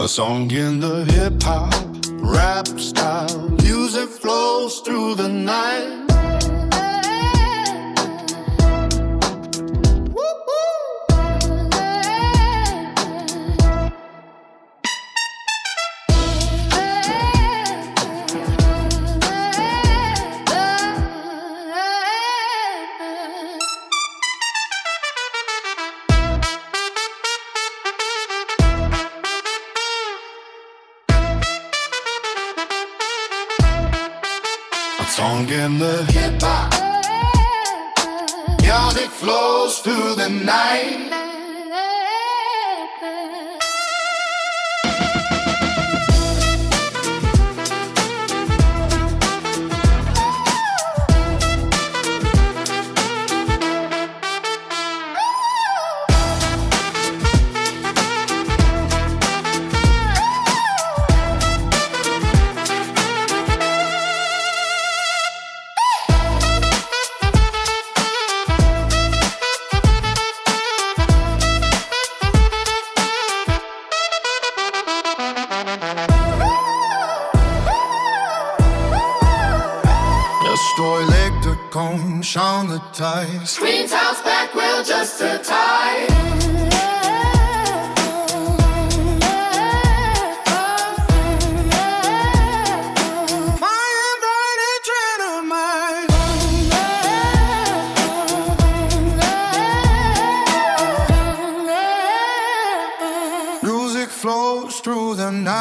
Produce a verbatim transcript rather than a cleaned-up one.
A song in the hip-hop, rap style. Music flows through the night. Song in the hip-hop, music flows through the night. On the ties. Screen house back, well, just a tie. Music flows through the night.